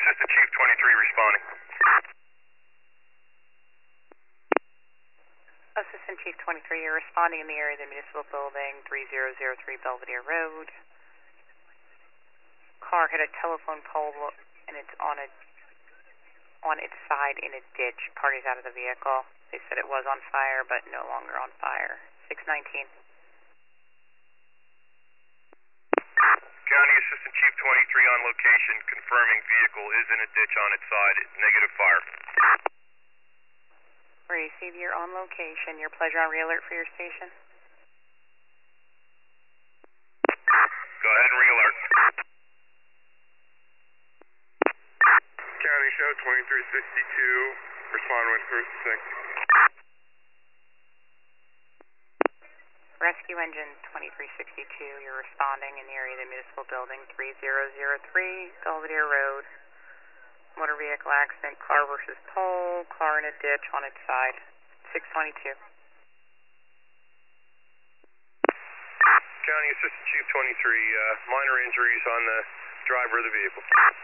Assistant Chief 23 responding. Assistant Chief 23, you're responding in the area of the municipal building, 3003 Belvedere Road. Car hit a telephone pole and it's on its side in a ditch. Party's out of the vehicle. They said it was on fire, but no longer on fire. 619. County Assistant Chief 23 on location, confirming vehicle is in a ditch on its side. Negative fire. Receive, you're on location. Your pleasure on re-alert for your station. Go ahead and re-alert. County Show 2362, respond with first six. Rescue Engine 2362, you're responding in the area of the municipal building, 3003 Belvedere Road. Motor vehicle accident, car versus pole, car in a ditch on its side. 622. County Assistant Chief 23, minor injuries on the driver of the vehicle.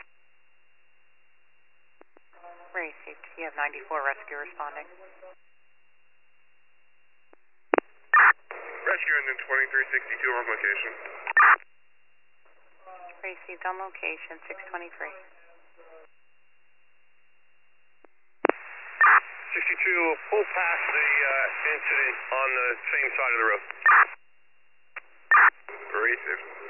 Received. You have 94 rescue responding. Rescue Engine 2362 on location. Received on location, 623. 62, pull past the incident on the same side of the road. Received.